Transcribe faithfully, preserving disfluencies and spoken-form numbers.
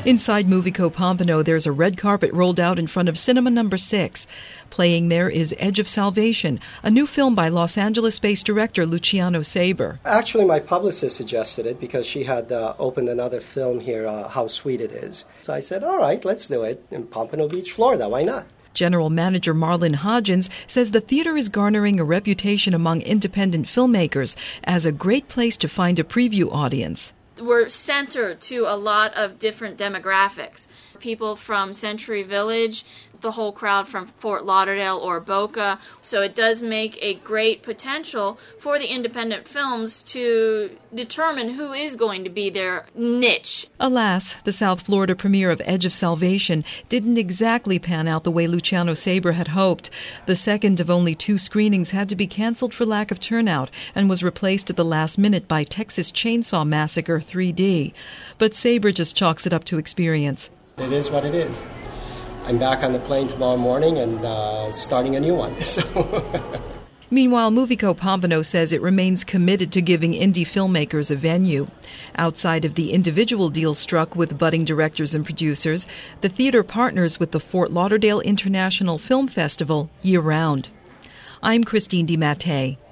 Inside Movico Pompano, there's a red carpet rolled out in front of Cinema Number Six. Playing there is Edge of Salvation, a new film by Los Angeles-based director Luciano Saber. Actually, my publicist suggested it because she had uh, opened another film here, uh, How Sweet It Is. So I said, all right, let's do it in Pompano Beach, Florida. Why not? General Manager Marlon Hodgins says the theater is garnering a reputation among independent filmmakers as a great place to find a preview audience. We're centered to a lot of different demographics. People from Century Village, the whole crowd from Fort Lauderdale or Boca. So it does make a great potential for the independent films to determine who is going to be their niche. Alas, the South Florida premiere of Edge of Salvation didn't exactly pan out the way Luciano Saber had hoped. The second of only two screenings had to be canceled for lack of turnout and was replaced at the last minute by Texas Chainsaw Massacre three D. But Saber just chalks it up to experience. It is what it is. I'm back on the plane tomorrow morning and uh, starting a new one. So. Meanwhile, Movico Pompano says it remains committed to giving indie filmmakers a venue. Outside of the individual deals struck with budding directors and producers, the theater partners with the Fort Lauderdale International Film Festival year-round. I'm Christine DiMattei.